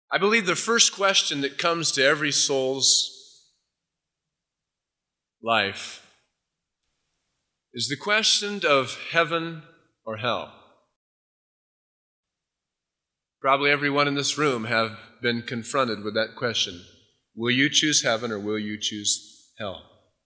I believe the first question that comes to every soul's life is the question of heaven or hell. Probably everyone in this room have been confronted with that question. Will you choose heaven or will you choose hell?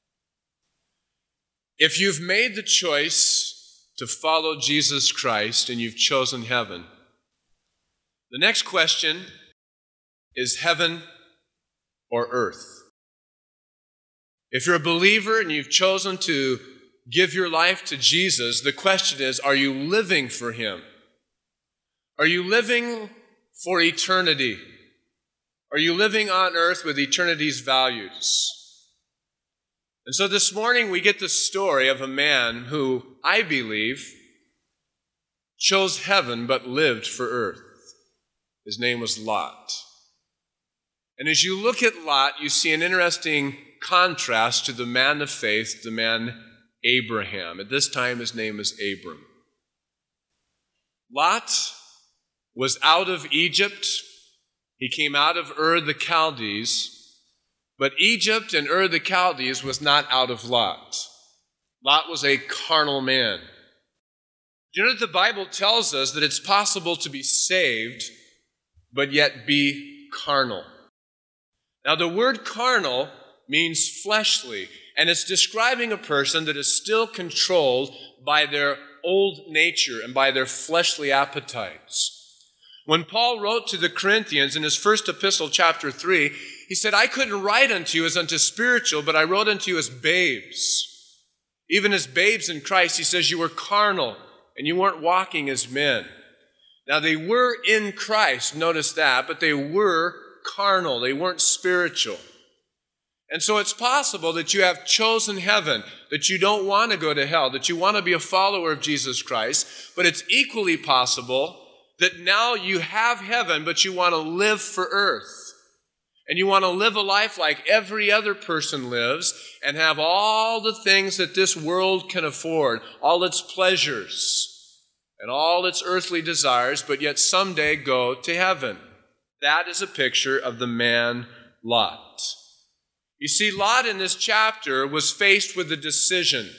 If you've made the choice to follow Jesus Christ and you've chosen heaven, the next question is heaven or earth. If you're a believer and you've chosen to give your life to Jesus, the question is, are you living for Him? Are you living for eternity? Are you living on earth with eternity's values? And so this morning we get the story of a man who, I believe, chose heaven but lived for earth. His name was Lot. And as you look at Lot, you see an interesting contrast to the man of faith, the man Abraham. At this time, his name is Abram. Lot was out of Egypt. He came out of Ur the Chaldees. But Egypt and Ur the Chaldees was not out of Lot. Lot was a carnal man. Do you know that the Bible tells us that it's possible to be saved, but yet be carnal? Now, the word carnal means fleshly, and it's describing a person that is still controlled by their old nature and by their fleshly appetites. When Paul wrote to the Corinthians in his first epistle, chapter 3, he said, I couldn't write unto you as unto spiritual, but I wrote unto you as babes. Even as babes in Christ, he says you were carnal and you weren't walking as men. Now, they were in Christ, notice that, but they were carnal. They weren't spiritual. And so it's possible that you have chosen heaven, that you don't want to go to hell, that you want to be a follower of Jesus Christ, but it's equally possible that now you have heaven, but you want to live for earth. And you want to live a life like every other person lives and have all the things that this world can afford, all its pleasures and all its earthly desires, but yet someday go to heaven. That is a picture of the man Lot. You see, Lot in this chapter was faced with a decision.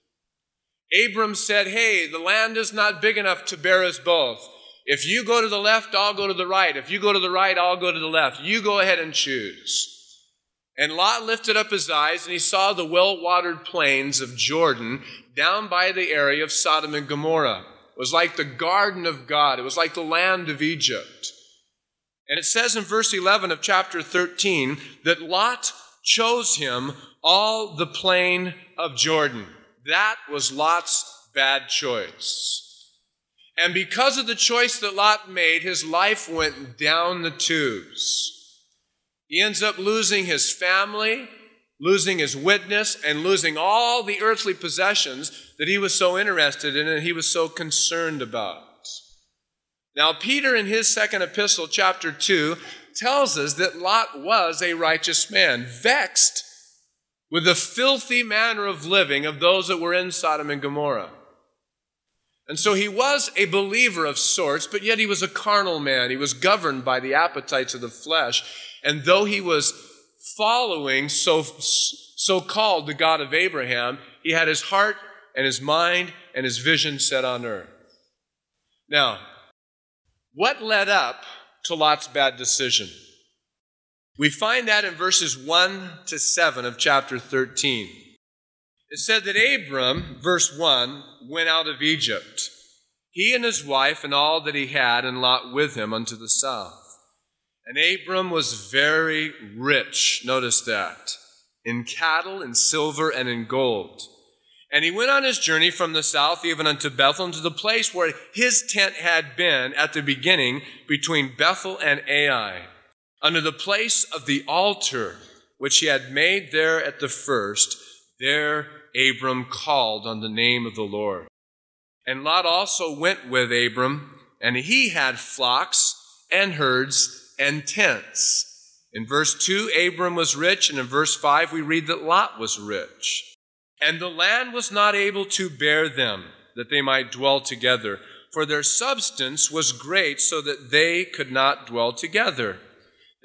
Abram said, hey, the land is not big enough to bear us both. If you go to the left, I'll go to the right. If you go to the right, I'll go to the left. You go ahead and choose. And Lot lifted up his eyes and he saw the well-watered plains of Jordan down by the area of Sodom and Gomorrah. It was like the garden of God. It was like the land of Egypt. And it says in verse 11 of chapter 13 that Lot chose him all the plain of Jordan. That was Lot's bad choice. And because of the choice that Lot made, his life went down the tubes. He ends up losing his family, losing his witness, and losing all the earthly possessions that he was so interested in and he was so concerned about. Now, Peter in his second epistle, chapter 2, tells us that Lot was a righteous man, vexed with the filthy manner of living of those that were in Sodom and Gomorrah. And so he was a believer of sorts, but yet he was a carnal man. He was governed by the appetites of the flesh. And though he was following so-called the God of Abraham, he had his heart and his mind and his vision set on earth. Now, what led up to Lot's bad decision? We find that in verses 1 to 7 of chapter 13. It said that Abram, verse 1, went out of Egypt, he and his wife and all that he had, and Lot with him unto the south. And Abram was very rich, notice that, in cattle, in silver, and in gold. And he went on his journey from the south even unto Bethel, to the place where his tent had been at the beginning between Bethel and Ai, unto the place of the altar which he had made there at the first. There Abram called on the name of the Lord. And Lot also went with Abram, and he had flocks and herds and tents. In verse 2, Abram was rich, and in verse 5 we read that Lot was rich. And the land was not able to bear them, that they might dwell together, for their substance was great, so that they could not dwell together.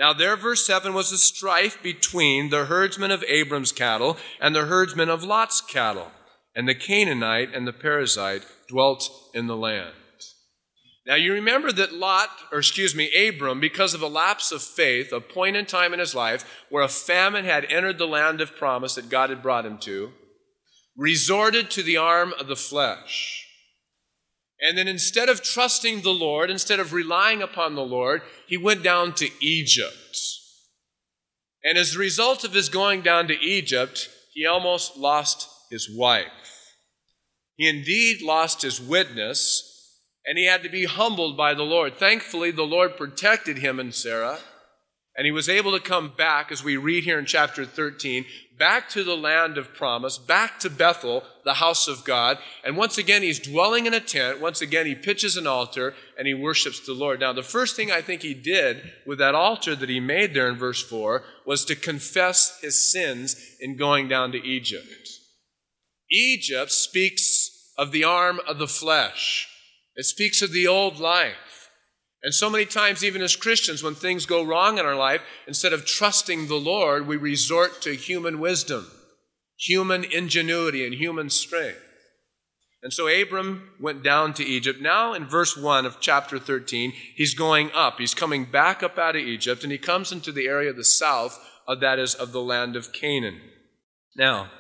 Now there, verse 7, was a strife between the herdsmen of Abram's cattle and the herdsmen of Lot's cattle. And the Canaanite and the Perizzite dwelt in the land. Now you remember that Abram, because of a lapse of faith, a point in time in his life where a famine had entered the land of promise that God had brought him to, resorted to the arm of the flesh. And then instead of trusting the Lord, instead of relying upon the Lord, he went down to Egypt. And as a result of his going down to Egypt, he almost lost his wife. He indeed lost his witness, and he had to be humbled by the Lord. Thankfully, the Lord protected him and Sarah, and he was able to come back, as we read here in chapter 13, back to the land of promise, back to Bethel, the house of God. And once again, he's dwelling in a tent. Once again, he pitches an altar, and he worships the Lord. Now, the first thing I think he did with that altar that he made there in verse 4 was to confess his sins in going down to Egypt. Egypt speaks of the arm of the flesh. It speaks of the old life. And so many times, even as Christians, when things go wrong in our life, instead of trusting the Lord, we resort to human wisdom, human ingenuity, and human strength. And so Abram went down to Egypt. Now in verse 1 of chapter 13, he's going up. He's coming back up out of Egypt, and he comes into the area of the south, that is, of the land of Canaan. Now,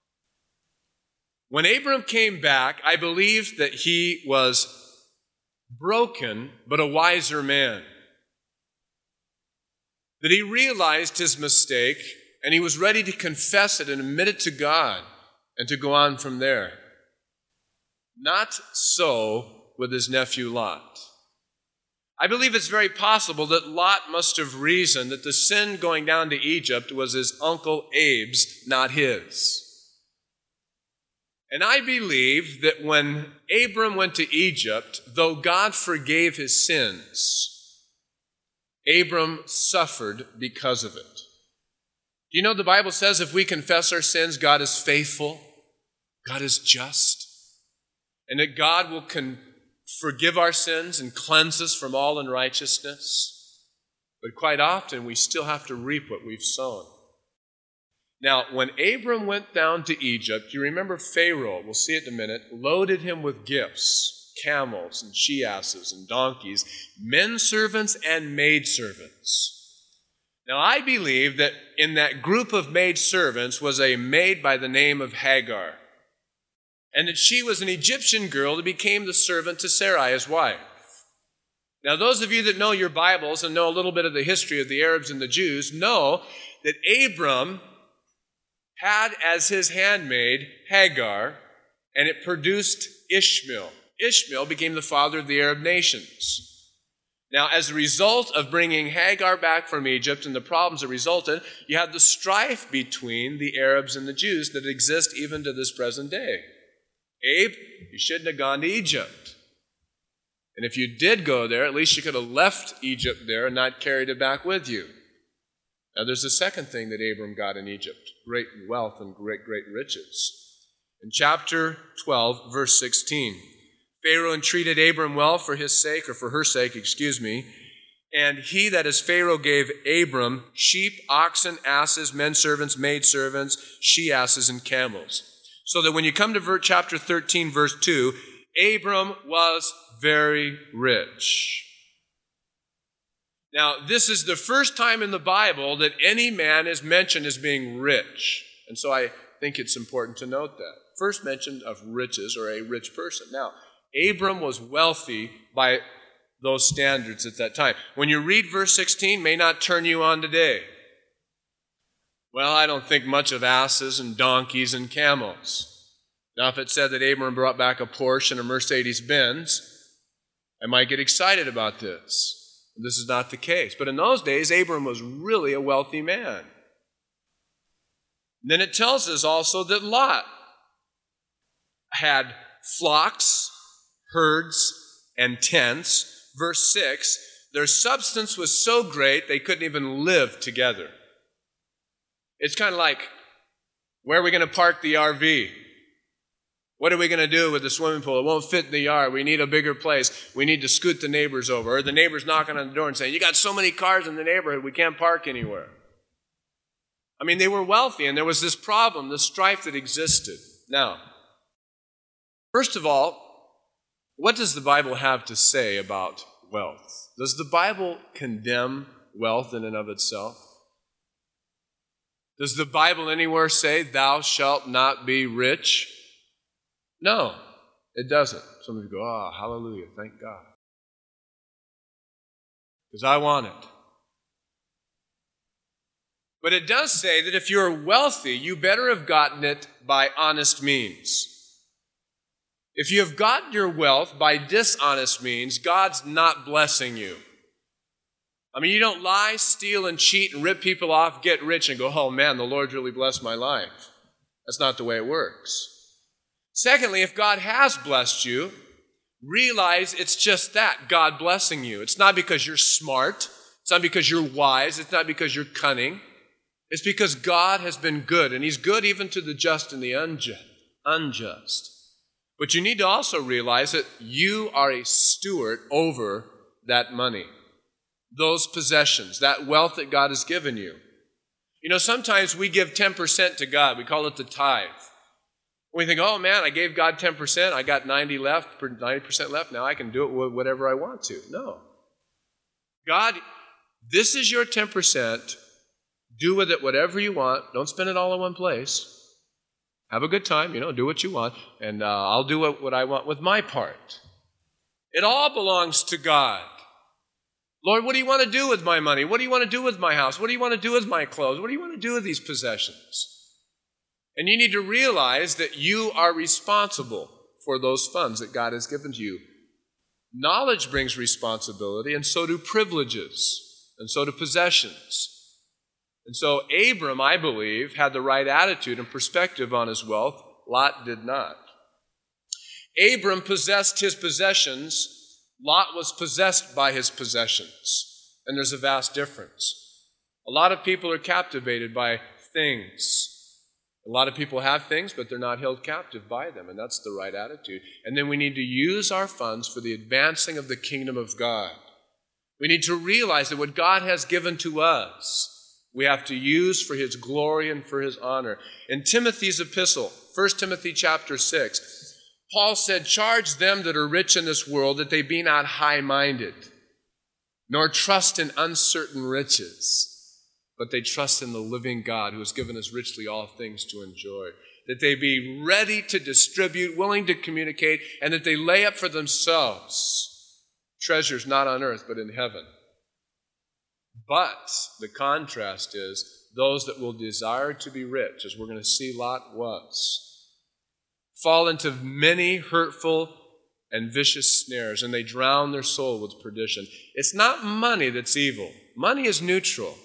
when Abram came back, I believe that he was broken, but a wiser man. That he realized his mistake, and he was ready to confess it and admit it to God and to go on from there. Not so with his nephew Lot. I believe it's very possible that Lot must have reasoned that the sin going down to Egypt was his uncle Abe's, not his. And I believe that when Abram went to Egypt, though God forgave his sins, Abram suffered because of it. Do you know the Bible says if we confess our sins, God is faithful, God is just, and that God will forgive our sins and cleanse us from all unrighteousness? But quite often, we still have to reap what we've sown. Now, when Abram went down to Egypt, you remember Pharaoh, we'll see it in a minute, loaded him with gifts, camels and she-asses and donkeys, men servants and maid servants. Now, I believe that in that group of maid servants was a maid by the name of Hagar, and that she was an Egyptian girl that became the servant to Sarai, his wife. Now, those of you that know your Bibles and know a little bit of the history of the Arabs and the Jews know that Abram had as his handmaid Hagar, and it produced Ishmael. Ishmael became the father of the Arab nations. Now, as a result of bringing Hagar back from Egypt and the problems that resulted, you have the strife between the Arabs and the Jews that exist even to this present day. Abe, you shouldn't have gone to Egypt. And if you did go there, at least you could have left Egypt there and not carried it back with you. Now, there's a second thing that Abram got in Egypt, great wealth and great riches. In chapter 12, verse 16, Pharaoh entreated Abram well for his sake, or for her sake, and he, that is Pharaoh, gave Abram sheep, oxen, asses, men servants, maid servants, she-asses, and camels. So that when you come to chapter 13, verse 2, Abram was very rich. Now, this is the first time in the Bible that any man is mentioned as being rich. And so I think it's important to note that. First mention of riches, or a rich person. Now, Abram was wealthy by those standards at that time. When you read verse 16, may not turn you on today. Well, I don't think much of asses and donkeys and camels. Now, if it said that Abram brought back a Porsche and a Mercedes-Benz, I might get excited about this. This is not the case. But in those days, Abram was really a wealthy man. Then it tells us also that Lot had flocks, herds, and tents. Verse 6, their substance was so great they couldn't even live together. It's kind of like, where are we going to park the RV? What are we going to do with the swimming pool? It won't fit in the yard. We need a bigger place. We need to scoot the neighbors over. Or the neighbor's knocking on the door and saying, you got so many cars in the neighborhood, we can't park anywhere. I mean, they were wealthy, and there was this problem, this strife that existed. Now, first of all, what does the Bible have to say about wealth? Does the Bible condemn wealth in and of itself? Does the Bible anywhere say, thou shalt not be rich? No, it doesn't. Some of you go, oh, hallelujah, thank God. Because I want it. But it does say that if you're wealthy, you better have gotten it by honest means. If you have gotten your wealth by dishonest means, God's not blessing you. I mean, you don't lie, steal, and cheat and rip people off, get rich, and go, oh man, the Lord's really blessed my life. That's not the way it works. Secondly, if God has blessed you, realize it's just that, God blessing you. It's not because you're smart. It's not because you're wise. It's not because you're cunning. It's because God has been good, and He's good even to the just and the unjust. But you need to also realize that you are a steward over that money, those possessions, that wealth that God has given you. You know, sometimes we give 10% to God. We call it the tithe. We think, oh man, I gave God 10%. I got 90% left. Now I can do it with whatever I want to. No. God, this is your 10%. Do with it whatever you want. Don't spend it all in one place. Have a good time, do what you want. And I'll do what I want with my part. It all belongs to God. Lord, what do you want to do with my money? What do you want to do with my house? What do you want to do with my clothes? What do you want to do with these possessions? And you need to realize that you are responsible for those funds that God has given to you. Knowledge brings responsibility, and so do privileges, and so do possessions. And so Abram, I believe, had the right attitude and perspective on his wealth. Lot did not. Abram possessed his possessions. Lot was possessed by his possessions. And there's a vast difference. A lot of people are captivated by things. A lot of people have things, but they're not held captive by them, and that's the right attitude. And then we need to use our funds for the advancing of the kingdom of God. We need to realize that what God has given to us, we have to use for His glory and for His honor. In Timothy's epistle, 1 Timothy chapter 6, Paul said, charge them that are rich in this world that they be not high-minded, nor trust in uncertain riches, but they trust in the living God who has given us richly all things to enjoy. That they be ready to distribute, willing to communicate, and that they lay up for themselves treasures not on earth but in heaven. But the contrast is those that will desire to be rich, as we're going to see Lot was, fall into many hurtful and vicious snares, and they drown their soul with perdition. It's not money that's evil. Money is neutral.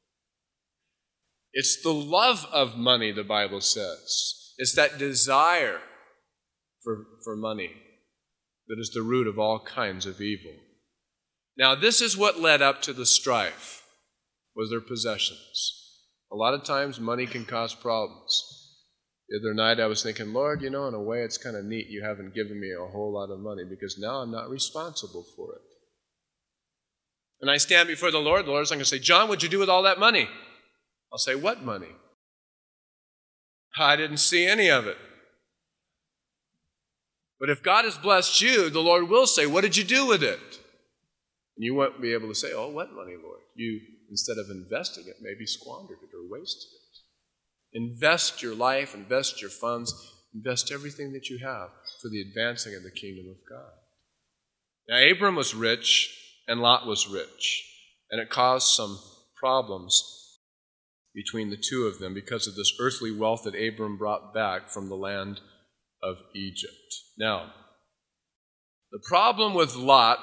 It's the love of money, the Bible says. It's that desire for money that is the root of all kinds of evil. Now, this is what led up to the strife, was their possessions. A lot of times, money can cause problems. The other night, I was thinking, Lord, in a way, it's kind of neat you haven't given me a whole lot of money because now I'm not responsible for it. And I stand before the Lord's not going to say, John, what'd you do with all that money? I'll say, what money? I didn't see any of it. But if God has blessed you, the Lord will say, what did you do with it? And you won't be able to say, oh, what money, Lord? You, instead of investing it, maybe squandered it or wasted it. Invest your life, invest your funds, invest everything that you have for the advancing of the kingdom of God. Now, Abram was rich and Lot was rich, and it caused some problems between the two of them because of this earthly wealth that Abram brought back from the land of Egypt. Now, the problem with Lot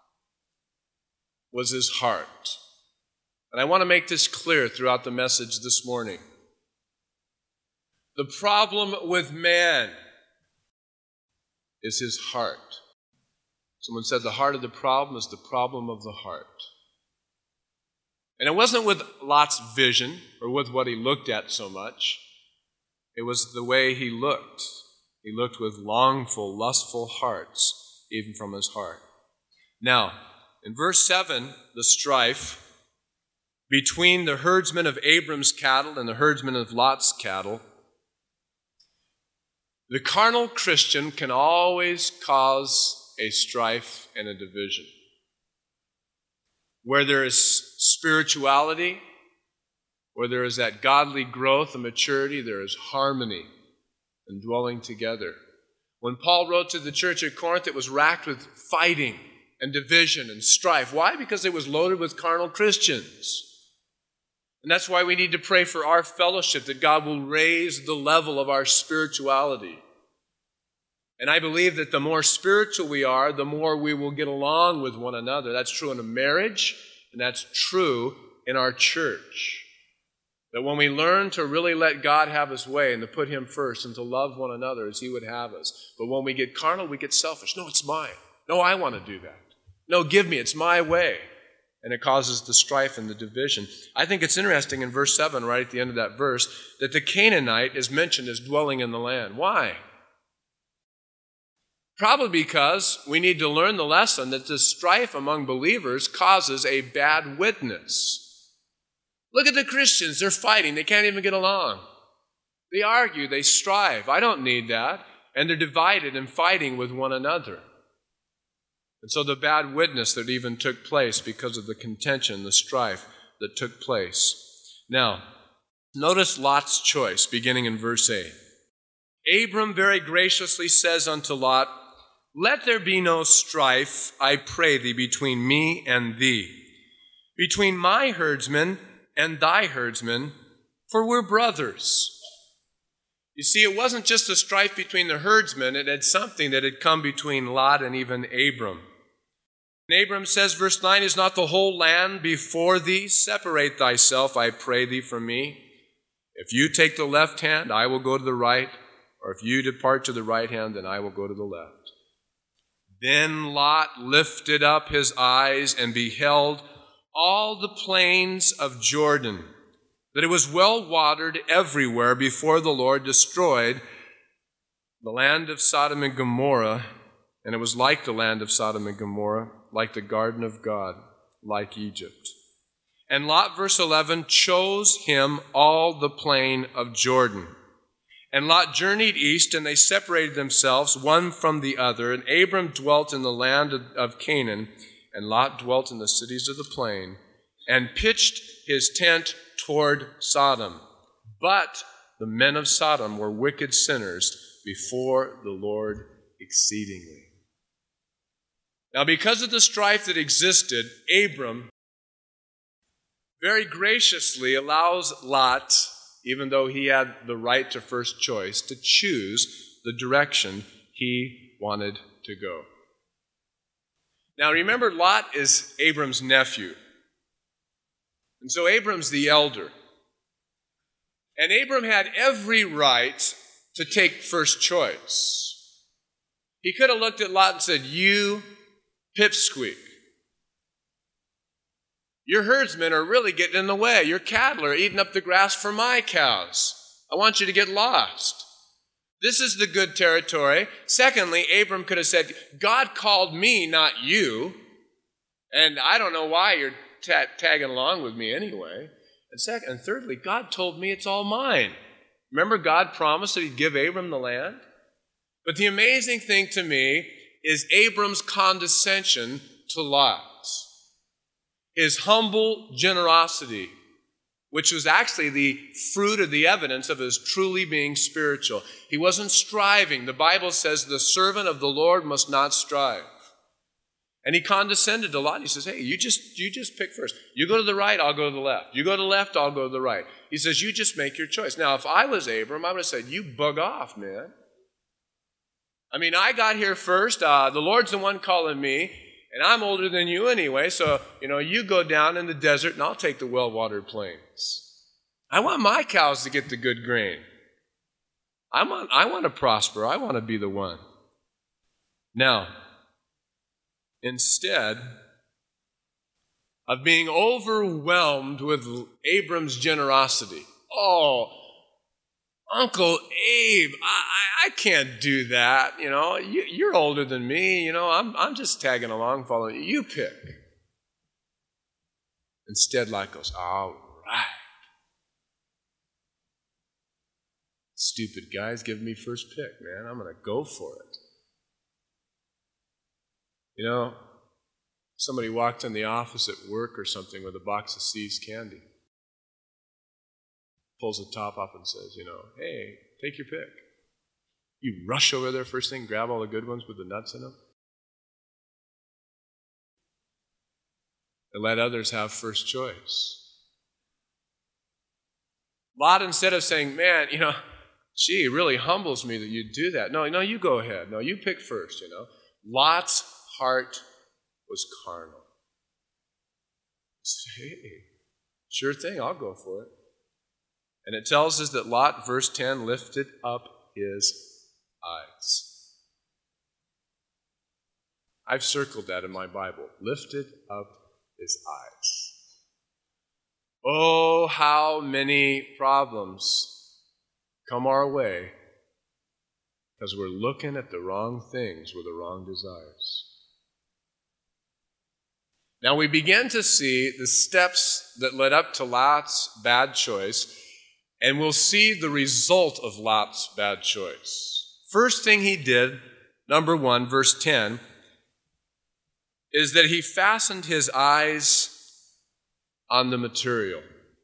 was his heart. And I want to make this clear throughout the message this morning. The problem with man is his heart. Someone said the heart of the problem is the problem of the heart. And it wasn't with Lot's vision or with what he looked at so much. It was the way he looked. He looked with longful, lustful hearts, even from his heart. Now, in verse 7, the strife between the herdsmen of Abram's cattle and the herdsmen of Lot's cattle. The carnal Christian can always cause a strife and a division. Where there is spirituality, where there is that godly growth and maturity, there is harmony and dwelling together. When Paul wrote to the church at Corinth, it was racked with fighting and division and strife. Why? Because it was loaded with carnal Christians. And that's why we need to pray for our fellowship, that God will raise the level of our spirituality. And I believe that the more spiritual we are, the more we will get along with one another. That's true in a marriage, and that's true in our church. That when we learn to really let God have his way and to put him first and to love one another as he would have us. But when we get carnal, we get selfish. No, it's mine. No, I want to do that. No, give me. It's my way. And it causes the strife and the division. I think it's interesting in verse 7, right at the end of that verse, that the Canaanite is mentioned as dwelling in the land. Why? Probably because we need to learn the lesson that the strife among believers causes a bad witness. Look at the Christians. They're fighting. They can't even get along. They argue. They strive. I don't need that. And they're divided and fighting with one another. And so the bad witness that even took place because of the contention, the strife that took place. Now, notice Lot's choice beginning in verse 8. Abram very graciously says unto Lot, Let there be no strife, I pray thee, between me and thee, between my herdsmen and thy herdsmen, for we're brothers. You see, it wasn't just a strife between the herdsmen, it had something that had come between Lot and even Abram. And Abram says, verse 9, Is not the whole land before thee? Separate thyself, I pray thee, from me. If you take the left hand, I will go to the right, or if you depart to the right hand, then I will go to the left. Then Lot lifted up his eyes and beheld all the plains of Jordan, that it was well watered everywhere before the Lord destroyed the land of Sodom and Gomorrah, and it was like the land of Sodom and Gomorrah, like the garden of God, like Egypt. And Lot, verse 11, chose him all the plain of Jordan. And Lot journeyed east, and they separated themselves one from the other. And Abram dwelt in the land of Canaan, and Lot dwelt in the cities of the plain, and pitched his tent toward Sodom. But the men of Sodom were wicked sinners before the Lord exceedingly. Now, because of the strife that existed, Abram very graciously allows Lot, even though he had the right to first choice, to choose the direction he wanted to go. Now, remember, Lot is Abram's nephew. And so Abram's the elder. And Abram had every right to take first choice. He could have looked at Lot and said, You pipsqueak. Your herdsmen are really getting in the way. Your cattle are eating up the grass for my cows. I want you to get lost. This is the good territory. Secondly, Abram could have said, God called me, not you. And I don't know why you're tagging along with me anyway. And thirdly, God told me it's all mine. Remember, God promised that he'd give Abram the land? But the amazing thing to me is Abram's condescension to Lot. His humble generosity, which was actually the fruit of the evidence of his truly being spiritual. He wasn't striving. The Bible says the servant of the Lord must not strive. And he condescended to Lot. He says, hey, you just pick first. You go to the right, I'll go to the left. You go to the left, I'll go to the right. He says, you just make your choice. Now, if I was Abram, I would have said, you bug off, man. I mean, I got here first. The Lord's the one calling me. And I'm older than you anyway, so, you go down in the desert and I'll take the well-watered plains. I want my cows to get the good grain. I want to prosper. I want to be the one. Now, instead of being overwhelmed with Abram's generosity, oh, Uncle Abe, I can't do that. You're older than me. I'm just tagging along, following you. You pick. Instead, Lot goes, all right. Stupid guy's giving me first pick, man. I'm going to go for it. Somebody walked in the office at work or something with a box of See's candy. Pulls the top off and says, hey, take your pick. You rush over there first thing, grab all the good ones with the nuts in them, and let others have first choice. Lot, instead of saying, man, gee, it really humbles me that you do that. No, you go ahead. No, you pick first, Lot's heart was carnal. Hey, sure thing, I'll go for it. And it tells us that Lot, verse 10, lifted up his eyes. I've circled that in my Bible. Lifted up his eyes. Oh, how many problems come our way because we're looking at the wrong things with the wrong desires. Now we begin to see the steps that led up to Lot's bad choice, and we'll see the result of Lot's bad choice. First thing he did, number 1, verse 10, is that he fastened his eyes on the material.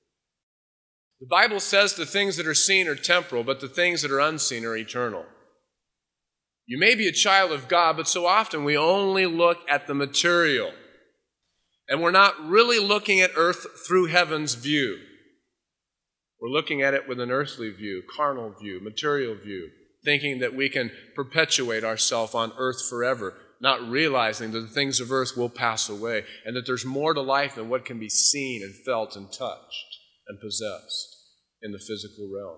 The Bible says the things that are seen are temporal, but the things that are unseen are eternal. You may be a child of God, but so often we only look at the material. And we're not really looking at earth through heaven's view. We're looking at it with an earthly view, carnal view, material view, thinking that we can perpetuate ourselves on earth forever, not realizing that the things of earth will pass away and that there's more to life than what can be seen and felt and touched and possessed in the physical realm.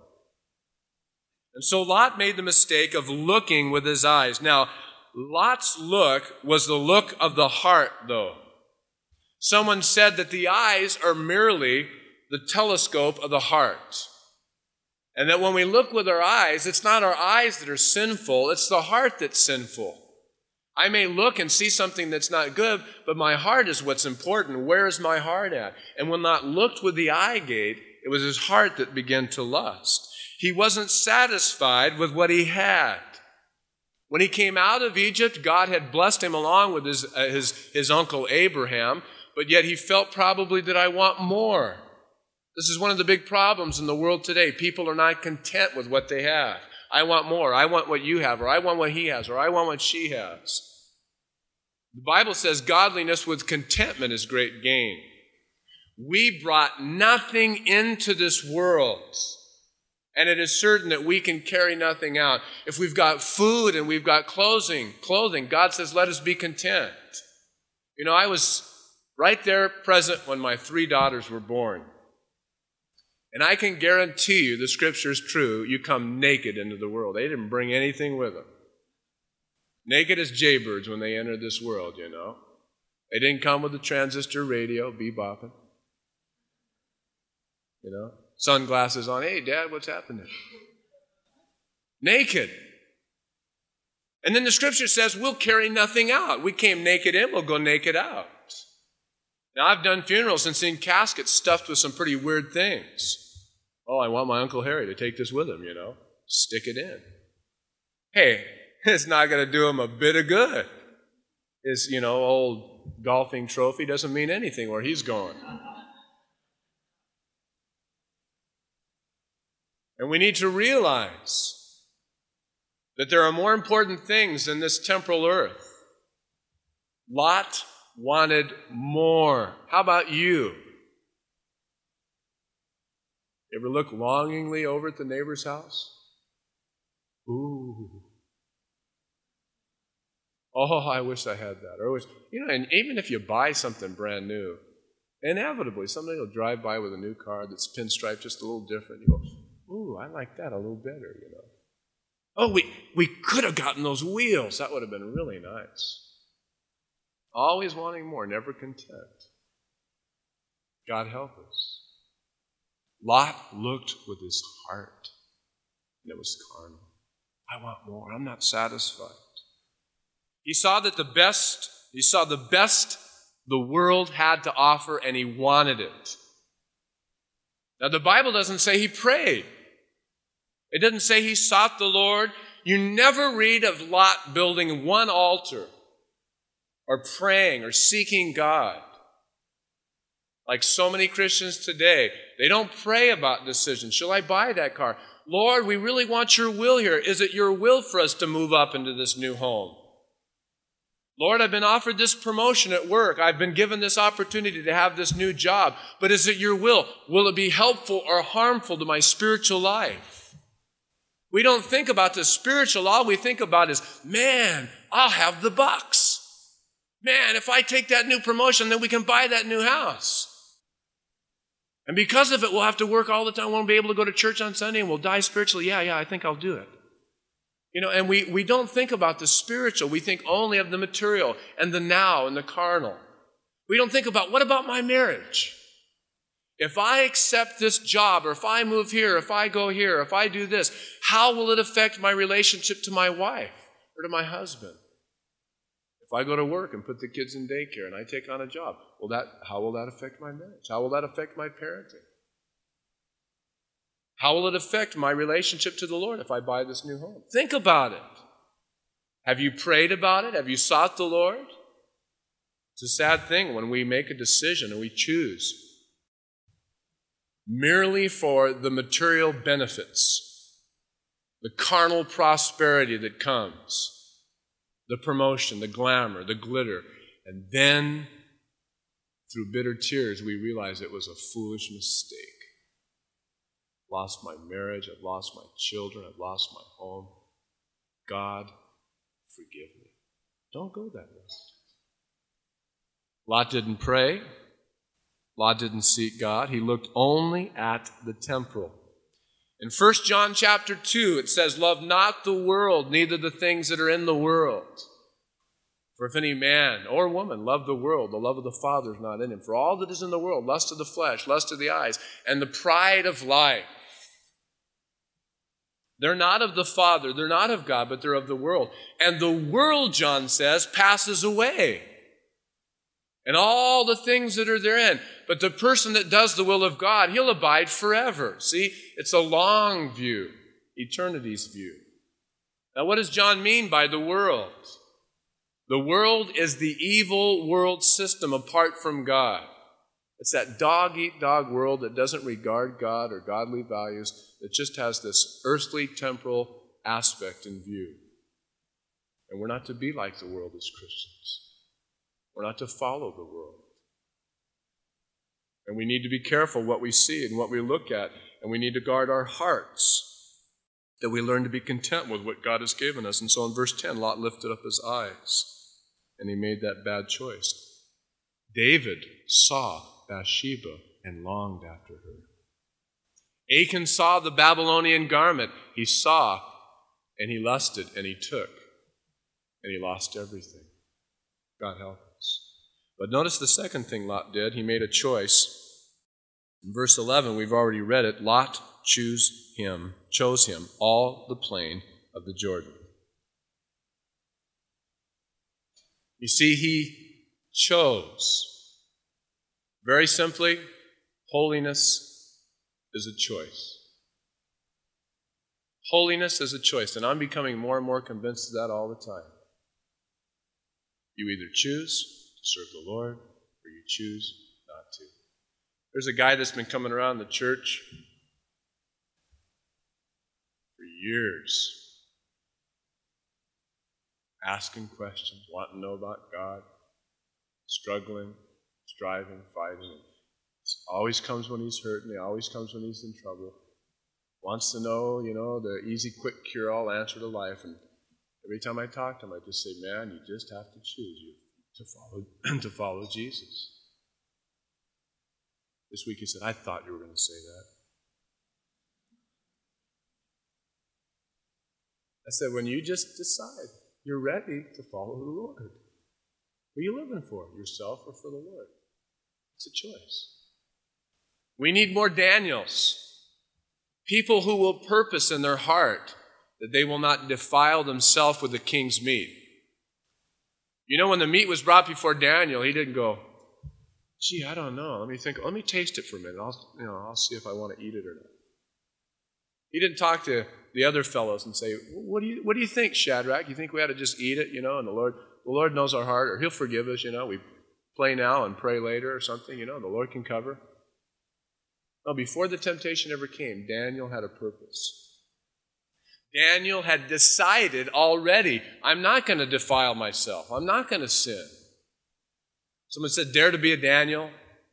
And so Lot made the mistake of looking with his eyes. Now, Lot's look was the look of the heart, though. Someone said that the eyes are merely the telescope of the heart. And that when we look with our eyes, it's not our eyes that are sinful, it's the heart that's sinful. I may look and see something that's not good, but my heart is what's important. Where is my heart at? And when Lot looked with the eye gate, it was his heart that began to lust. He wasn't satisfied with what he had. When he came out of Egypt, God had blessed him along with his uncle Abraham, but yet he felt probably that I want more. This is one of the big problems in the world today. People are not content with what they have. I want more. I want what you have, or I want what he has, or I want what she has. The Bible says godliness with contentment is great gain. We brought nothing into this world, and it is certain that we can carry nothing out. If we've got food and we've got clothing, God says, let us be content. I was right there present when my 3 daughters were born. And I can guarantee you, the scripture is true, you come naked into the world. They didn't bring anything with them. Naked as jaybirds when they entered this world, They didn't come with a transistor radio, bebopping. Sunglasses on. Hey, Dad, what's happening? Naked. And then the scripture says we'll carry nothing out. We came naked in, we'll go naked out. Now, I've done funerals and seen caskets stuffed with some pretty weird things. Oh, I want my Uncle Harry to take this with him, Stick it in. Hey, it's not going to do him a bit of good. His, old golfing trophy doesn't mean anything where he's going. And we need to realize that there are more important things than this temporal earth. Lot wanted more. How about you? You ever look longingly over at the neighbor's house? Ooh. Oh, I wish I had that. Or wish, and even if you buy something brand new, inevitably somebody will drive by with a new car that's pinstriped just a little different. You go, ooh, I like that a little better, Oh, we could have gotten those wheels. That would have been really nice. Always wanting more, never content. God help us. Lot looked with his heart, and it was carnal. I want more. I'm not satisfied. He saw the best the world had to offer, and he wanted it. Now, the Bible doesn't say he prayed. It doesn't say he sought the Lord. You never read of Lot building one altar or praying or seeking God. Like so many Christians today, they don't pray about decisions. Shall I buy that car? Lord, we really want your will here. Is it your will for us to move up into this new home? Lord, I've been offered this promotion at work. I've been given this opportunity to have this new job. But is it your will? Will it be helpful or harmful to my spiritual life? We don't think about the spiritual. All we think about is, man, I'll have the bucks. Man, if I take that new promotion, then we can buy that new house. And because of it, we'll have to work all the time. We won't be able to go to church on Sunday, and we'll die spiritually. Yeah, I think I'll do it. And we don't think about the spiritual. We think only of the material and the now and the carnal. We don't think about, what about my marriage? If I accept this job, or if I move here, if I go here, if I do this, how will it affect my relationship to my wife or to my husband? If I go to work and put the kids in daycare and I take on a job, how will that affect my marriage? How will that affect my parenting? How will it affect my relationship to the Lord if I buy this new home? Think about it. Have you prayed about it? Have you sought the Lord? It's a sad thing when we make a decision and we choose merely for the material benefits, the carnal prosperity that comes, the promotion, the glamour, the glitter, and then through bitter tears we realize it was a foolish mistake. Lost my marriage, I've lost my children, I've lost my home. God, forgive me. Don't go that way. Lot didn't pray. Lot didn't seek God. He looked only at the temporal. In 1 John chapter 2, it says, love not the world, neither the things that are in the world. For if any man or woman love the world, the love of the Father is not in him. For all that is in the world, lust of the flesh, lust of the eyes, and the pride of life, they're not of the Father, they're not of God, but they're of the world. And the world, John says, passes away. And all the things that are therein. But the person that does the will of God, he'll abide forever. See, it's a long view, eternity's view. Now, what does John mean by the world? The world is the evil world system apart from God. It's that dog-eat-dog world that doesn't regard God or godly values, that just has this earthly, temporal aspect in view. And we're not to be like the world as Christians. We're not to follow the world. And we need to be careful what we see and what we look at, and we need to guard our hearts, that we learn to be content with what God has given us. And so in verse 10, Lot lifted up his eyes, and he made that bad choice. David saw Bathsheba and longed after her. Achan saw the Babylonian garment. He saw, and he lusted, and he took, and he lost everything. God help us. But notice the second thing Lot did. He made a choice. In verse 11, we've already read it. Lot chose him all the plain of the Jordan. You see, he chose. Very simply, holiness is a choice. Holiness is a choice, and I'm becoming more and more convinced of that all the time. You either choose to serve the Lord, or you choose not to. There's a guy that's been coming around the church for years, asking questions, wanting to know about God, struggling, striving, fighting. It always comes when he's hurting. It always comes when he's in trouble. Wants to know, the easy, quick cure-all answer to life. And every time I talk to him, I just say, man, you just have to choose to follow Jesus. This week he said, I thought you were going to say that. I said, when you just decide you're ready to follow the Lord, what are you living for, yourself or for the Lord? It's a choice. We need more Daniels, people who will purpose in their heart that they will not defile themselves with the king's meat. You know, when the meat was brought before Daniel, he didn't go, gee, I don't know. Let me taste it for a minute. I'll see if I want to eat it or not. He didn't talk to the other fellows and say, what do you think, Shadrach? You think we ought to just eat it, and the Lord knows our heart, or he'll forgive us, we play now and pray later or something, the Lord can cover. No, before the temptation ever came, Daniel had a purpose. Daniel had decided already, I'm not going to defile myself. I'm not going to sin. Someone said, dare to be a Daniel.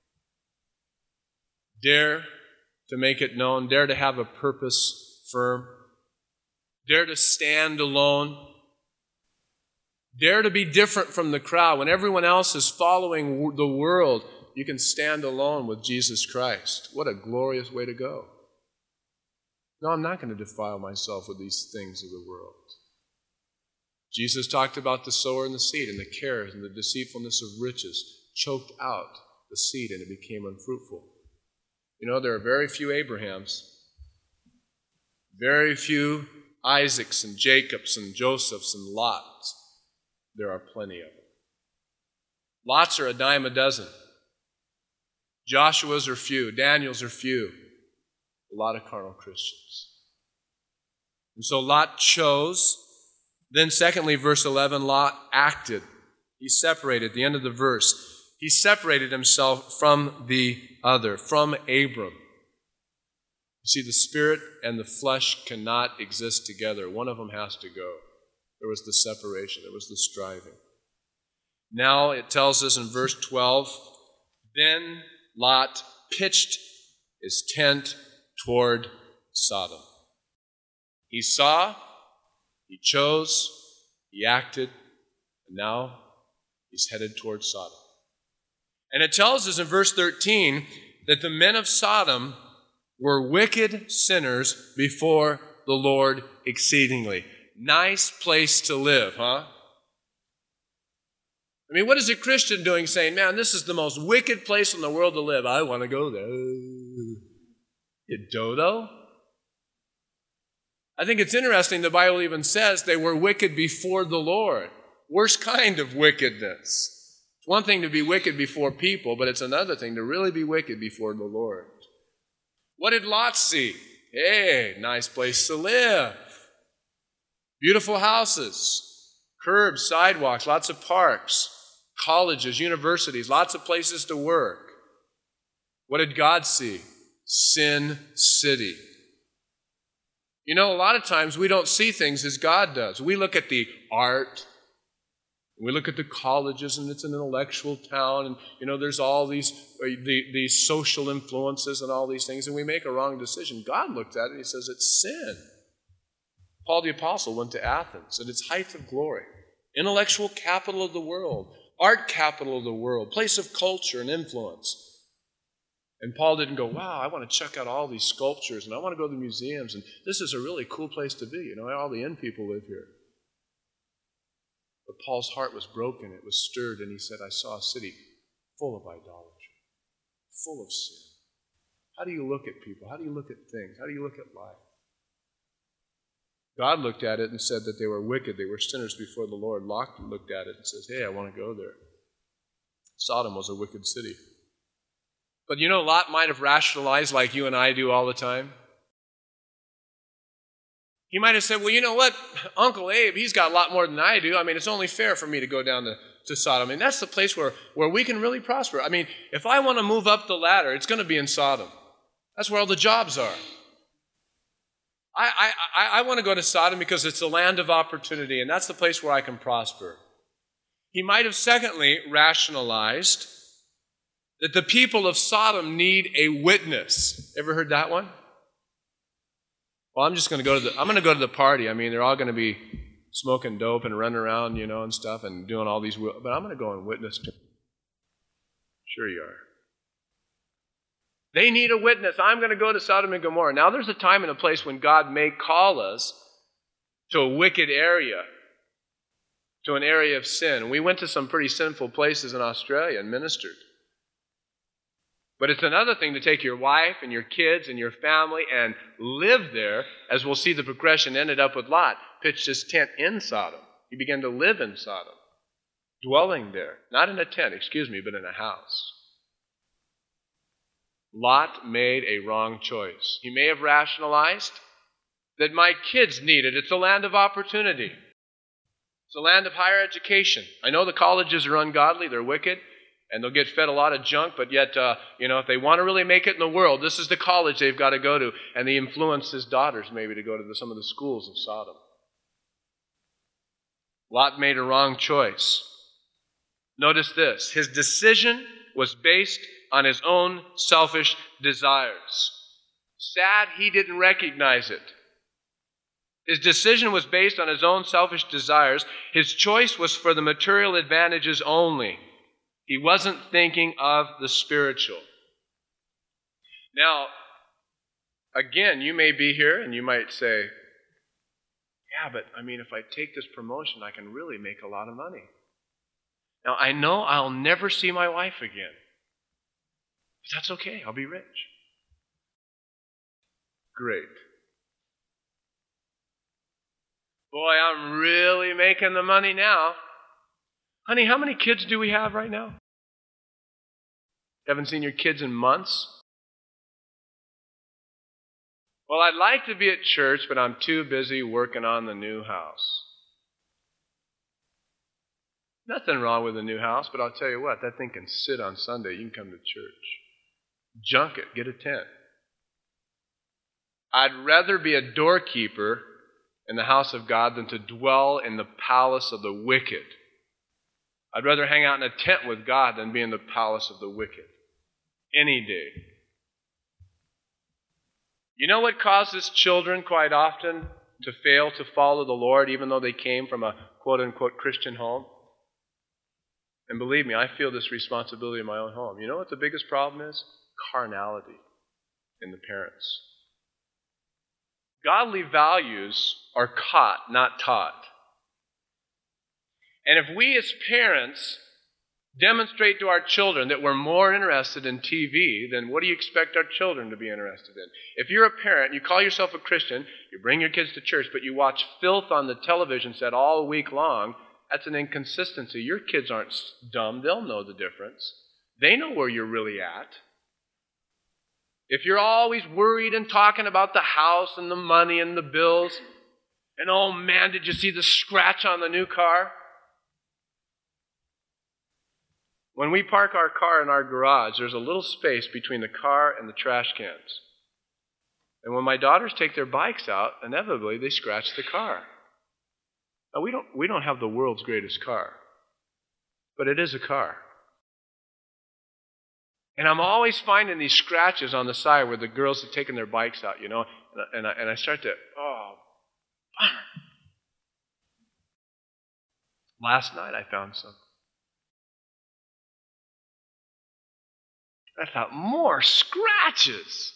Dare to make it known. Dare to have a purpose firm. Dare to stand alone. Dare to be different from the crowd. When everyone else is following the world, you can stand alone with Jesus Christ. What a glorious way to go. No, I'm not going to defile myself with these things of the world. Jesus talked about the sower and the seed, and the cares and the deceitfulness of riches choked out the seed and it became unfruitful. There are very few Abrahams, very few Isaacs and Jacobs and Josephs and Lots. There are plenty of them. Lots are a dime a dozen. Joshua's are few. Daniel's are few. A lot of carnal Christians. And so Lot chose. Then secondly, verse 11, Lot acted. He separated, at the end of the verse, he separated himself from the other, from Abram. You see, the spirit and the flesh cannot exist together. One of them has to go. There was the separation. There was the striving. Now it tells us in verse 12, then Lot pitched his tent toward Sodom. He saw, he chose, he acted, and now he's headed toward Sodom. And it tells us in verse 13 that the men of Sodom were wicked sinners before the Lord exceedingly. Nice place to live, huh? What is a Christian doing saying, man, this is the most wicked place in the world to live. I want to go there. You dodo? I think it's interesting, the Bible even says they were wicked before the Lord. Worst kind of wickedness. It's one thing to be wicked before people, but it's another thing to really be wicked before the Lord. What did Lot see? Hey, nice place to live. Beautiful houses, curbs, sidewalks, lots of parks, colleges, universities, lots of places to work. What did God see? Sin City. A lot of times we don't see things as God does. We look at the art, we look at the colleges, and it's an intellectual town, and there's all these social influences and all these things, and we make a wrong decision. God looked at it and he says it's sin. Paul the Apostle went to Athens at its height of glory, intellectual capital of the world, art capital of the world, place of culture and influence. And Paul didn't go, wow, I want to check out all these sculptures, and I want to go to the museums, and this is a really cool place to be. All the inn people live here. But Paul's heart was broken, it was stirred, and he said, I saw a city full of idolatry, full of sin. How do you look at people? How do you look at things? How do you look at life? God looked at it and said that they were wicked, they were sinners before the Lord. Lot looked at it and says, hey, I want to go there. Sodom was a wicked city. But Lot might have rationalized like you and I do all the time. He might have said, well, you know what? Uncle Abe, he's got a lot more than I do. It's only fair for me to go down to Sodom. That's the place where we can really prosper. If I want to move up the ladder, it's going to be in Sodom. That's where all the jobs are. I want to go to Sodom because it's a land of opportunity, and that's the place where I can prosper. He might have, secondly, rationalized that the people of Sodom need a witness. Ever heard that one? Well, I'm going to go to the party. They're all going to be smoking dope and running around, and stuff, and doing all these, but I'm going to go and witness to them. Sure you are. They need a witness. I'm going to go to Sodom and Gomorrah. Now, there's a time and a place when God may call us to a wicked area, to an area of sin. We went to some pretty sinful places in Australia and ministered. But it's another thing to take your wife and your kids and your family and live there, as we'll see the progression ended up with Lot. Pitched his tent in Sodom. He began to live in Sodom, dwelling there. Not in a tent, but in a house. Lot made a wrong choice. He may have rationalized that my kids need it. It's a land of opportunity. It's a land of higher education. I know the colleges are ungodly, they're wicked, and they'll get fed a lot of junk, but yet, if they want to really make it in the world, this is the college they've got to go to, and they influence his daughters maybe to go to some of the schools of Sodom. Lot made a wrong choice. Notice this. His decision was based on his own selfish desires. Sad he didn't recognize it. His decision was based on his own selfish desires. His choice was for the material advantages only. He wasn't thinking of the spiritual. Now, again, you may be here and you might say, yeah, but if I take this promotion, I can really make a lot of money. Now, I know I'll never see my wife again. But that's okay. I'll be rich. Great. Boy, I'm really making the money now. Honey, how many kids do we have right now? Haven't seen your kids in months? Well, I'd like to be at church, but I'm too busy working on the new house. Nothing wrong with the new house, but I'll tell you what, that thing can sit on Sunday. You can come to church. Junk it. Get a tent. I'd rather be a doorkeeper in the house of God than to dwell in the palace of the wicked. I'd rather hang out in a tent with God than be in the palace of the wicked. Any day. You know what causes children quite often to fail to follow the Lord, even though they came from a quote-unquote Christian home? And believe me, I feel this responsibility in my own home. You know what the biggest problem is? Carnality in the parents. Godly values are caught, not taught. And if we as parents demonstrate to our children that we're more interested in TV, then what do you expect our children to be interested in? If you're a parent, you call yourself a Christian, you bring your kids to church, but you watch filth on the television set all week long, that's an inconsistency. Your kids aren't dumb. They'll know the difference. They know where you're really at. If you're always worried and talking about the house and the money and the bills, and oh man, did you see the scratch on the new car? When we park our car in our garage, there's a little space between the car and the trash cans. And when my daughters take their bikes out, inevitably they scratch the car. Now, we don't have the world's greatest car, but it is a car. And I'm always finding these scratches on the side where the girls have taken their bikes out, and I start to, bummer. Last night I found some. I thought, more scratches.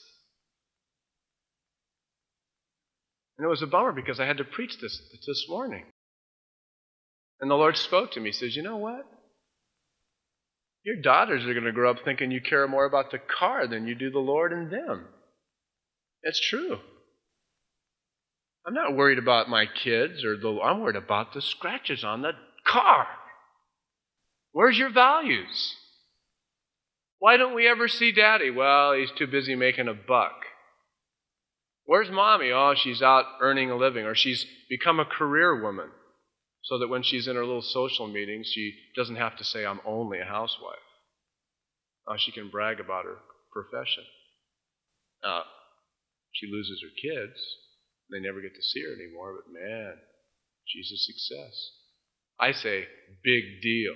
And it was a bummer because I had to preach this morning. And the Lord spoke to me. He says, you know what? Your daughters are going to grow up thinking you care more about the car than you do the Lord and them. It's true. I'm not worried about my kids I'm worried about the scratches on the car. Where's your values? Why don't we ever see Daddy? Well, he's too busy making a buck. Where's Mommy? Oh, she's out earning a living, or she's become a career woman, so that when she's in her little social meetings, she doesn't have to say, I'm only a housewife. She can brag about her profession. She loses her kids. They never get to see her anymore, but man, she's a success. I say, big deal.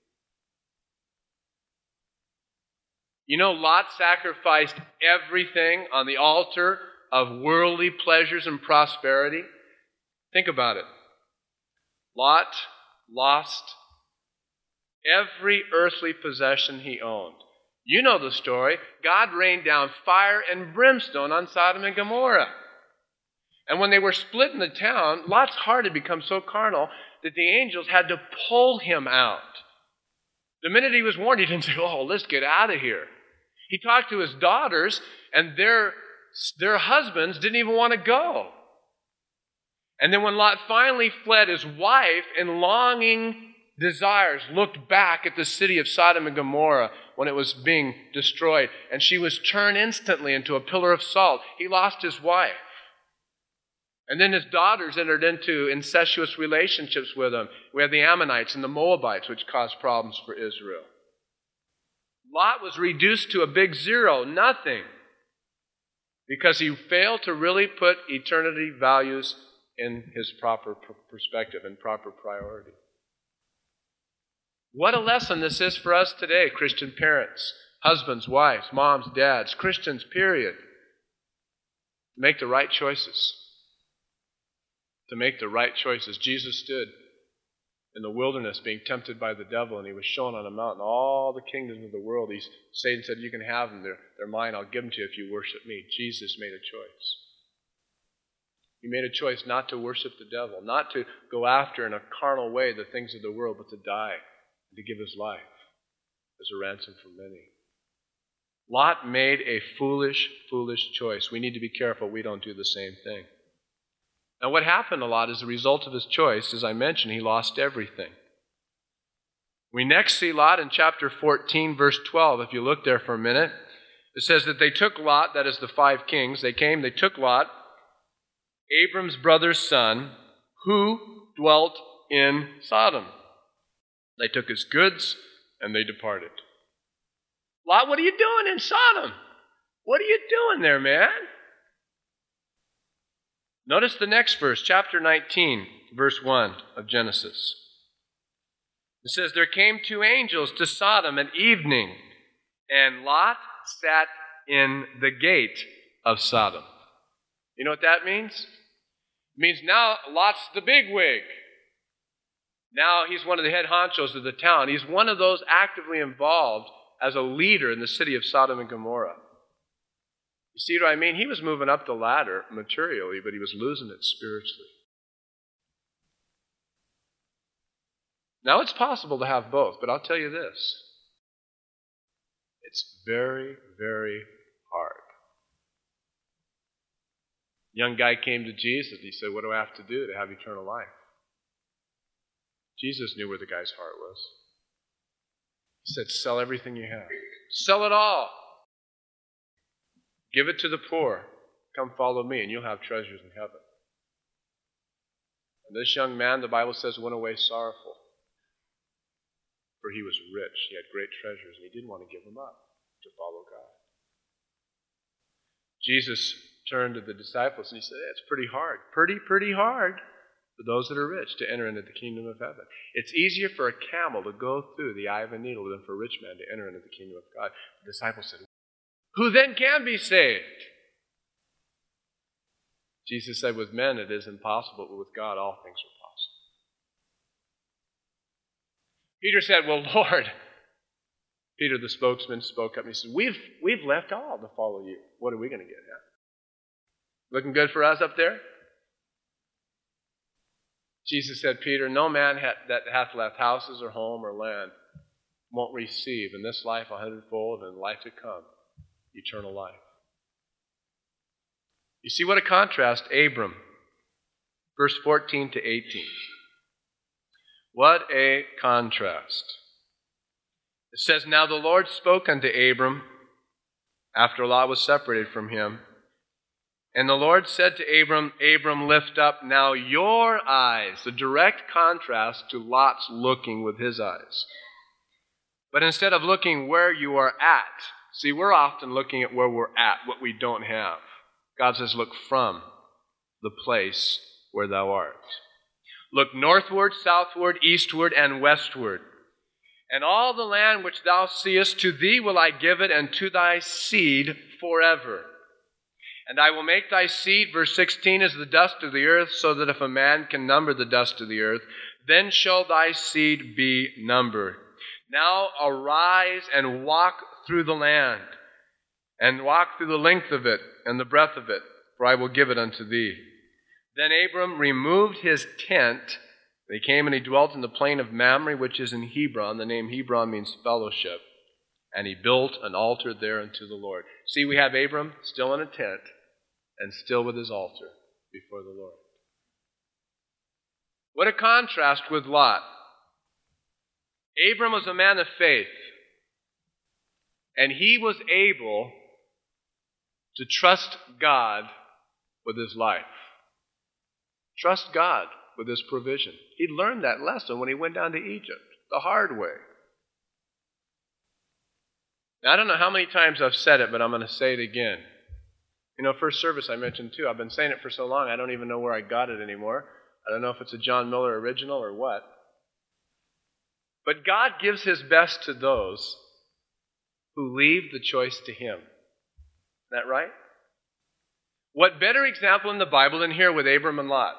You know, Lot sacrificed everything on the altar of worldly pleasures and prosperity. Think about it. Lot lost every earthly possession he owned. You know the story. God rained down fire and brimstone on Sodom and Gomorrah. And when they were split in the town, Lot's heart had become so carnal that the angels had to pull him out. The minute he was warned, he didn't say, oh, let's get out of here. He talked to his daughters, and their husbands didn't even want to go. And then when Lot finally fled, his wife, in longing desires, looked back at the city of Sodom and Gomorrah when it was being destroyed, and she was turned instantly into a pillar of salt. He lost his wife. And then his daughters entered into incestuous relationships with him. We have the Ammonites and the Moabites, which caused problems for Israel. Lot was reduced to a big zero, nothing, because he failed to really put eternity values in his proper perspective and proper priority. What a lesson this is for us today, Christian parents, husbands, wives, moms, dads, Christians, period. To make the right choices. To make the right choices. Jesus stood in the wilderness being tempted by the devil, and he was shown on a mountain all the kingdoms of the world. Satan said, you can have them. They're mine. I'll give them to you if you worship me. Jesus made a choice. He made a choice not to worship the devil, not to go after in a carnal way the things of the world, but to die and to give his life as a ransom for many. Lot made a foolish, foolish choice. We need to be careful we don't do the same thing. Now, what happened to Lot as a result of his choice, as I mentioned, he lost everything. We next see Lot in chapter 14, verse 12. If you look there for a minute, it says that they took Lot, that is the 5 kings, they took Lot, Abram's brother's son, who dwelt in Sodom. They took his goods and they departed. Lot, what are you doing in Sodom? What are you doing there, man? Notice the next verse, chapter 19, verse 1 of Genesis. It says, there came 2 angels to Sodom at evening, and Lot sat in the gate of Sodom. You know what that means? It means now Lot's the bigwig. Now he's one of the head honchos of the town. He's one of those actively involved as a leader in the city of Sodom and Gomorrah. You see what I mean? He was moving up the ladder materially, but he was losing it spiritually. Now, it's possible to have both, but I'll tell you this. It's very, very hard. A young guy came to Jesus. He said, what do I have to do to have eternal life? Jesus knew where the guy's heart was. He said, sell everything you have. Sell it all. Give it to the poor. Come follow me, and you'll have treasures in heaven. And this young man, the Bible says, went away sorrowful. For he was rich. He had great treasures, and he didn't want to give them up to follow God. Jesus turned to the disciples, and he said, it's pretty hard. Pretty hard for those that are rich to enter into the kingdom of heaven. It's easier for a camel to go through the eye of a needle than for a rich man to enter into the kingdom of God. The disciples said, who then can be saved? Jesus said, with men it is impossible, but with God all things are possible. Peter said, well, Lord, Peter the spokesman spoke up and he said, we've left all to follow you. What are we going to get now? Looking good for us up there? Jesus said, Peter, no man that hath left houses or home or land won't receive in this life 100-fold and in life to come eternal life. You see what a contrast, Abram, verse 14 to 18. What a contrast. It says, now the Lord spoke unto Abram after Lot was separated from him. And the Lord said to Abram, Abram, lift up now your eyes. A direct contrast to Lot's looking with his eyes. But instead of looking where you are at, see, we're often looking at where we're at, what we don't have. God says, look from the place where thou art. Look northward, southward, eastward, and westward. And all the land which thou seest, to thee will I give it, and to thy seed forever. And I will make thy seed, verse 16, as the dust of the earth, so that if a man can number the dust of the earth, then shall thy seed be numbered. Now arise and walk through the land, and walk through the length of it and the breadth of it, for I will give it unto thee. Then Abram removed his tent, and he came and he dwelt in the plain of Mamre, which is in Hebron. The name Hebron means fellowship. And he built an altar there unto the Lord. See, we have Abram still in a tent and still with his altar before the Lord. What a contrast with Lot. Abram was a man of faith, and he was able to trust God with his life. Trust God with his provision. He learned that lesson when he went down to Egypt, the hard way. Now, I don't know how many times I've said it, but I'm going to say it again. You know, first service I mentioned too. I've been saying it for so long, I don't even know where I got it anymore. I don't know if it's a John Miller original or what. But God gives his best to those who leave the choice to him. Isn't that right? What better example in the Bible than here with Abram and Lot?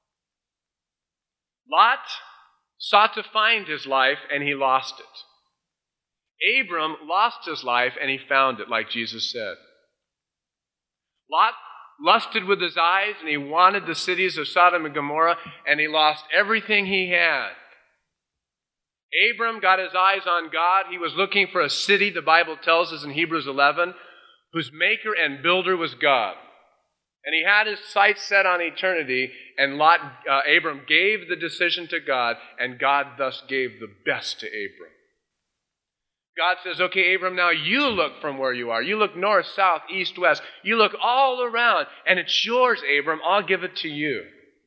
Lot sought to find his life and he lost it. Abram lost his life and he found it, like Jesus said. Lot lusted with his eyes and he wanted the cities of Sodom and Gomorrah and he lost everything he had. Abram got his eyes on God. He was looking for a city, the Bible tells us in Hebrews 11, whose maker and builder was God. And he had his sights set on eternity, and Abram gave the decision to God, and God thus gave the best to Abram. God says, okay, Abram, now you look from where you are. You look north, south, east, west. You look all around, and it's yours, Abram. I'll give it to you.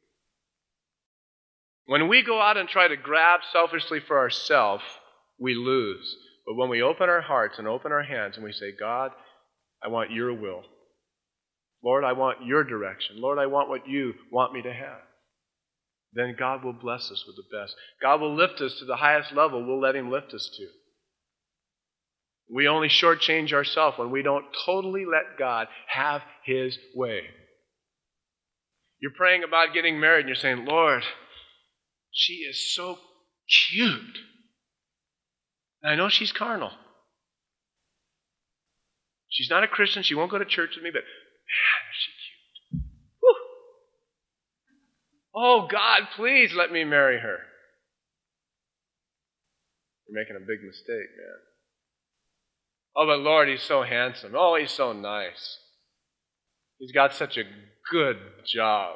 When we go out and try to grab selfishly for ourselves, we lose. But when we open our hearts and open our hands and we say, God, I want your will. Lord, I want your direction. Lord, I want what you want me to have. Then God will bless us with the best. God will lift us to the highest level we'll let him lift us to. We only shortchange ourselves when we don't totally let God have his way. You're praying about getting married and you're saying, Lord, she is so cute. And I know she's carnal. She's not a Christian. She won't go to church with me, but man, is she cute. Whew. Oh, God, please let me marry her. You're making a big mistake, man. Oh, but Lord, he's so handsome. Oh, he's so nice. He's got such a good job.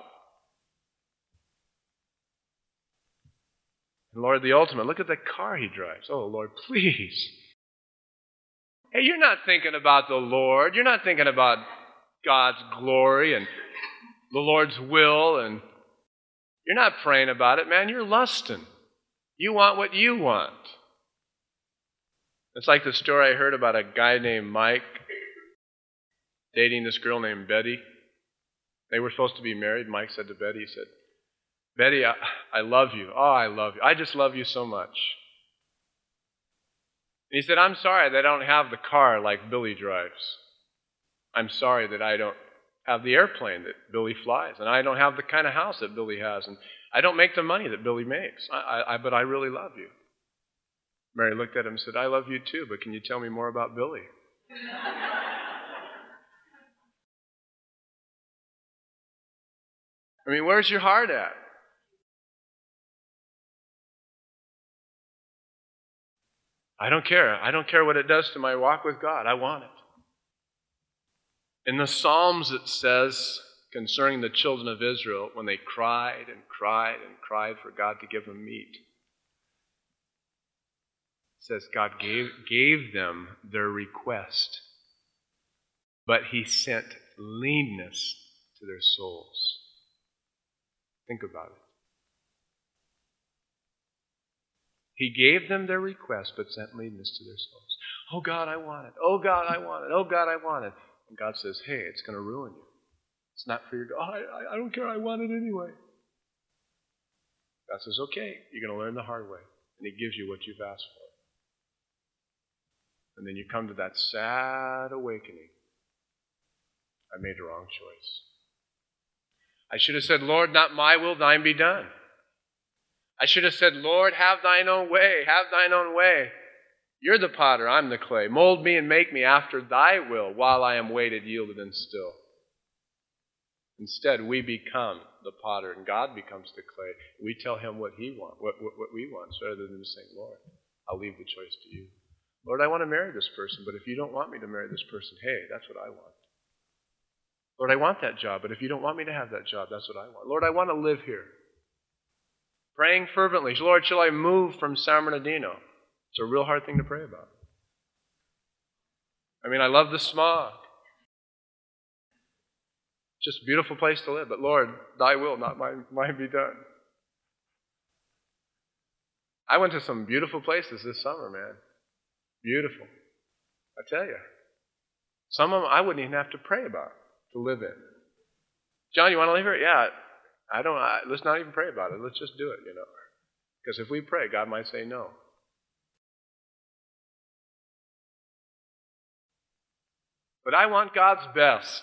And Lord, the ultimate, look at the car he drives. Oh, Lord, please. Hey, you're not thinking about the Lord. You're not thinking about God's glory and the Lord's will. And you're not praying about it, man. You're lusting. You want what you want. It's like the story I heard about a guy named Mike dating this girl named Betty. They were supposed to be married. Mike said to Betty, he said, Betty, I love you. Oh, I love you. I just love you so much. And he said, I'm sorry that I don't have the car like Billy drives. I'm sorry that I don't have the airplane that Billy flies. And I don't have the kind of house that Billy has. And I don't make the money that Billy makes. But I really love you. Mary looked at him and said, I love you too, but can you tell me more about Billy? I mean, where's your heart at? I don't care. I don't care what it does to my walk with God. I want it. In the Psalms it says concerning the children of Israel, when they cried and cried and cried for God to give them meat, it says God gave them their request, but he sent leanness to their souls. Think about it. He gave them their request, but sent leanness to their souls. Oh, God, I want it. Oh, God, I want it. Oh, God, I want it. And God says, hey, it's going to ruin you. It's not for your God. Oh, I don't care. I want it anyway. God says, okay, you're going to learn the hard way. And he gives you what you've asked for. And then you come to that sad awakening. I made the wrong choice. I should have said, Lord, not my will, thine be done. I should have said, Lord, have thine own way, have thine own way. You're the potter, I'm the clay. Mold me and make me after thy will while I am waited, yielded, and still. Instead, we become the potter and God becomes the clay. We tell him what he wants, what we want, rather than saying, Lord, I'll leave the choice to you. Lord, I want to marry this person, but if you don't want me to marry this person, hey, that's what I want. Lord, I want that job, but if you don't want me to have that job, that's what I want. Lord, I want to live here. Praying fervently, Lord, shall I move from San Bernardino? It's a real hard thing to pray about. I mean, I love the smog. Just a beautiful place to live, but Lord, thy will, not mine be done. I went to some beautiful places this summer, man. Beautiful. I tell you. Some of them I wouldn't even have to pray about to live in. John, you want to live here? Yeah. Let's not even pray about it. Let's just do it, Because if we pray, God might say no. But I want God's best.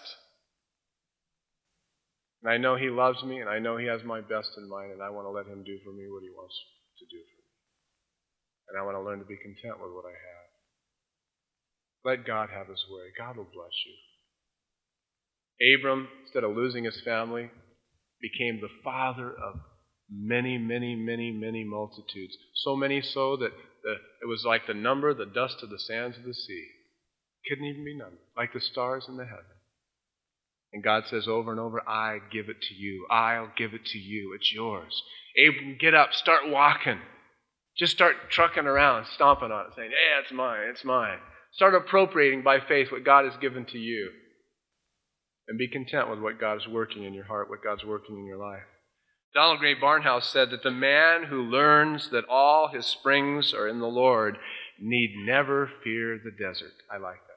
And I know He loves me, and I know He has my best in mind, and I want to let Him do for me what He wants to do for me. And I want to learn to be content with what I have. Let God have His way. God will bless you. Abram, instead of losing his family, became the father of many, many, many, many multitudes. So many so that it was like the number, the dust of the sands of the sea. Couldn't even be numbered, like the stars in the heaven. And God says over and over, I give it to you. I'll give it to you. It's yours. Abram, get up, start walking. Just start trucking around, stomping on it, saying, hey, it's mine, it's mine. Start appropriating by faith what God has given to you. And be content with what God is working in your heart, what God's working in your life. Donald Gray Barnhouse said that the man who learns that all his springs are in the Lord need never fear the desert. I like that.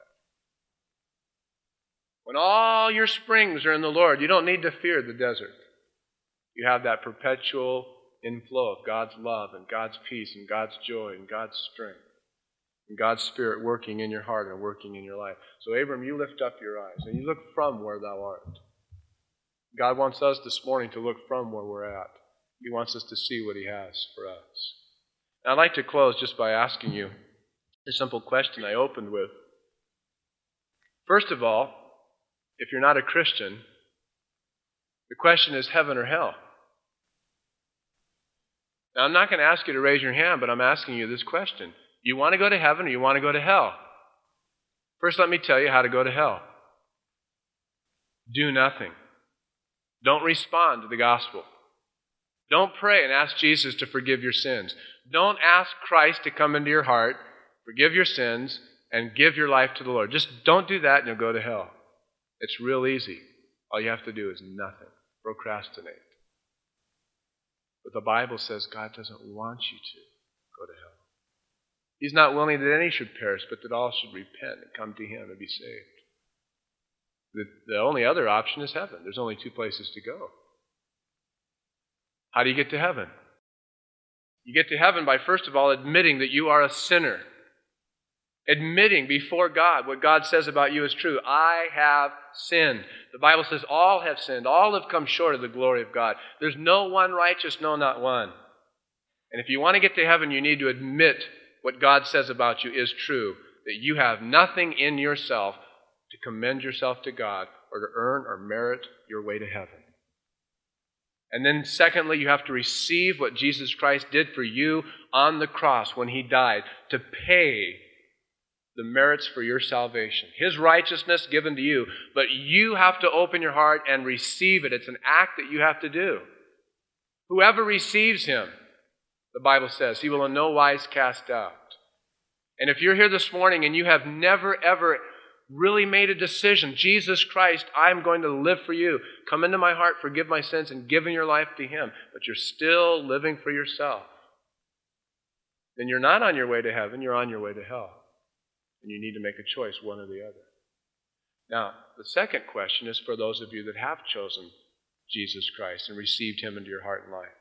When all your springs are in the Lord, you don't need to fear the desert. You have that perpetual inflow of God's love and God's peace and God's joy and God's strength. And God's Spirit working in your heart and working in your life. So Abram, you lift up your eyes and you look from where thou art. God wants us this morning to look from where we're at. He wants us to see what He has for us. And I'd like to close just by asking you a simple question I opened with. First of all, if you're not a Christian, the question is heaven or hell? Now, I'm not going to ask you to raise your hand, but I'm asking you this question. You want to go to heaven or you want to go to hell? First, let me tell you how to go to hell. Do nothing. Don't respond to the gospel. Don't pray and ask Jesus to forgive your sins. Don't ask Christ to come into your heart, forgive your sins, and give your life to the Lord. Just don't do that and you'll go to hell. It's real easy. All you have to do is nothing. Procrastinate. But the Bible says God doesn't want you to go to hell. He's not willing that any should perish, but that all should repent and come to Him and be saved. The only other option is heaven. There's only two places to go. How do you get to heaven? You get to heaven by, first of all, admitting that you are a sinner. Admitting before God what God says about you is true. I have sinned. The Bible says all have sinned. All have come short of the glory of God. There's no one righteous, no, not one. And if you want to get to heaven, you need to admit what God says about you is true. That you have nothing in yourself to commend yourself to God or to earn or merit your way to heaven. And then secondly, you have to receive what Jesus Christ did for you on the cross when He died to pay the merits for your salvation. His righteousness given to you, but you have to open your heart and receive it. It's an act that you have to do. Whoever receives Him, the Bible says, He will in no wise cast out. And if you're here this morning and you have never, ever really made a decision, Jesus Christ, I'm going to live for you. Come into my heart, forgive my sins, and give your life to Him. But you're still living for yourself. Then you're not on your way to heaven, you're on your way to hell. And you need to make a choice, one or the other. Now, the second question is for those of you that have chosen Jesus Christ and received Him into your heart and life.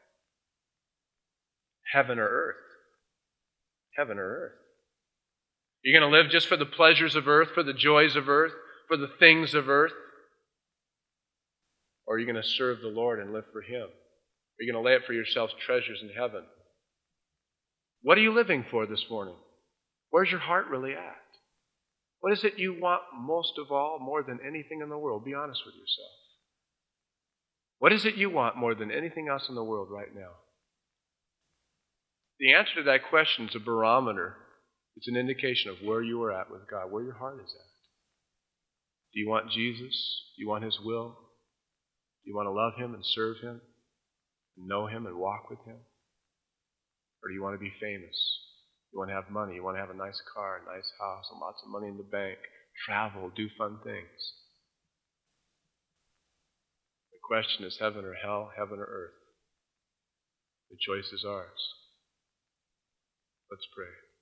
Heaven or earth? Heaven or earth? You're going to live just for the pleasures of earth, for the joys of earth, for the things of earth? Or are you going to serve the Lord and live for Him? Are you going to lay up for yourselves treasures in heaven? What are you living for this morning? Where's your heart really at? What is it you want most of all, more than anything in the world? Be honest with yourself. What is it you want more than anything else in the world right now? The answer to that question is a barometer It's an indication of where you are at with God, where your heart is at. Do you want Jesus? Do you want His will? Do you want to love Him and serve Him, and know Him and walk with Him? Or do you want to be famous? You want to have money? You want to have a nice car, a nice house, and lots of money in the bank, travel, do fun things? The question is heaven or hell, heaven or earth. The choice is ours. Let's pray.